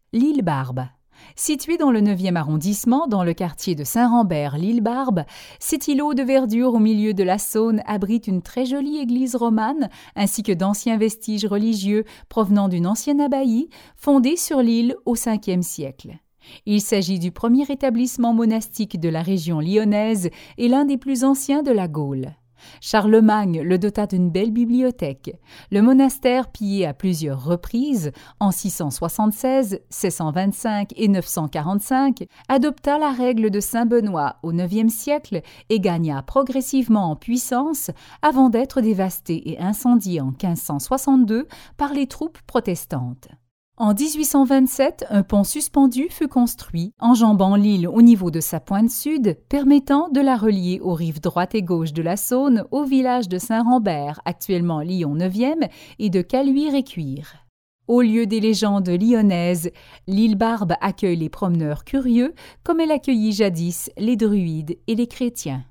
L'île Barbe. Située dans le 9e arrondissement, dans le quartier de Saint-Rambert, l'île Barbe, cet îlot de verdure au milieu de la Saône abrite une très jolie église romane ainsi que d'anciens vestiges religieux provenant d'une ancienne abbaye fondée sur l'île au Ve siècle. Il s'agit du premier établissement monastique de la région lyonnaise et l'un des plus anciens de la Gaule. Charlemagne le dota d'une belle bibliothèque. Le monastère, pillé à plusieurs reprises, en 676, 725 et 945, adopta la règle de Saint-Benoît au IXe siècle et gagna progressivement en puissance avant d'être dévasté et incendié en 1562 par les troupes protestantes. En 1827, un pont suspendu fut construit, enjambant l'île au niveau de sa pointe sud, permettant de la relier aux rives droite et gauche de la Saône au village de Saint-Rambert, actuellement Lyon 9e, et de Caluire-et-Cuire. Au lieu des légendes lyonnaises, l'île Barbe accueille les promeneurs curieux, comme elle accueillit jadis les druides et les chrétiens.